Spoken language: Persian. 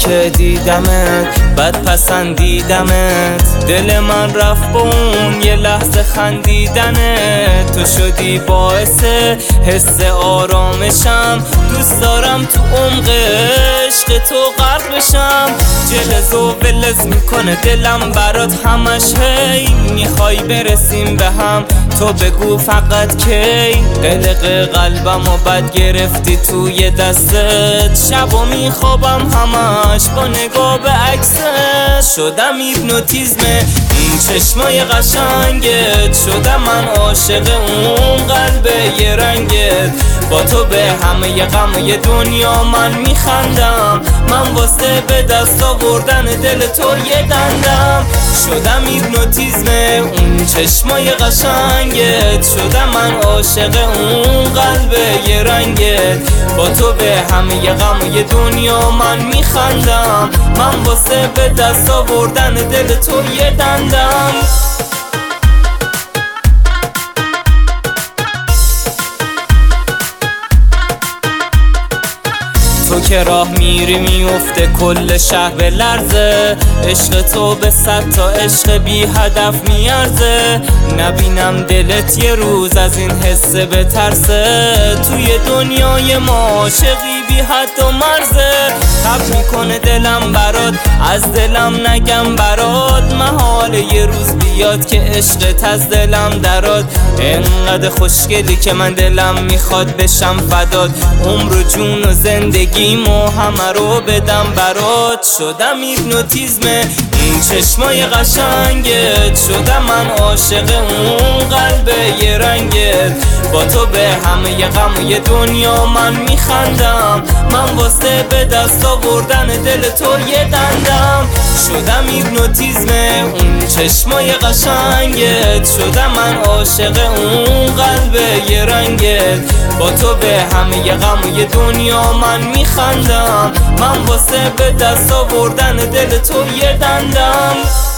که دیدمت بد پسندیدمت، دل من رفت با اون یه لحظه خندیدنت. تو شدی باعث حس آرامشم، دوست دارم تو عمق عشق تو غرق بشم. جلز و ولز میکنه دلم برات همش، هی میخوای برسیم به هم، تو بگو فقط کی. قلق قلبم و بد گرفتی توی دستت، شبا میخوابم همش با نگاه به عکست. شدم هیپنوتیزم این چشمای قشنگت، شدم من عاشق اون قلب یه رنگت. با تو به همه غمای دنیا من میخندم، من واسه به دست آوردن دل تو یه دندم. شدم هیپنوتیزم اون چشمای قشنگت، شدم من عاشق اون قلب یه رنگت. با تو به همه غمای دنیا من میخندم، من واسه به دست آوردن دل تو یه دندم. تو که راه میری میفته کل شهر به لرزه، عشق تو به 100 تا عشق بی هدف میارزه. نبینم دلت یه روز از این حسه بترسه، توی دنیای ما عاشقی بی حد و مرزه. تب میکنه دلم برات، از دلم نگم برات، محال یه روز بیاد که عشقت از دلم دراد. انقدر خوشگلی که من دلم میخواد بشم فدات، عمر و جون و زندگیمو همه رو بدم برات. شدم هیپنوتیزم این چشمای قشنگت، شدم من عاشق اون قلب یه رنگت. با تو به همه غمای دنیا من میخندم، من واسه به دست آوردن دل تو یه دندم. شدم هیپنوتیزم اون چشمای قشنگت، شدم من عاشق اون قلب یه رنگت. با تو به همه غمای دنیا من میخندم، من واسه به دست آوردن دل تو یه دندم.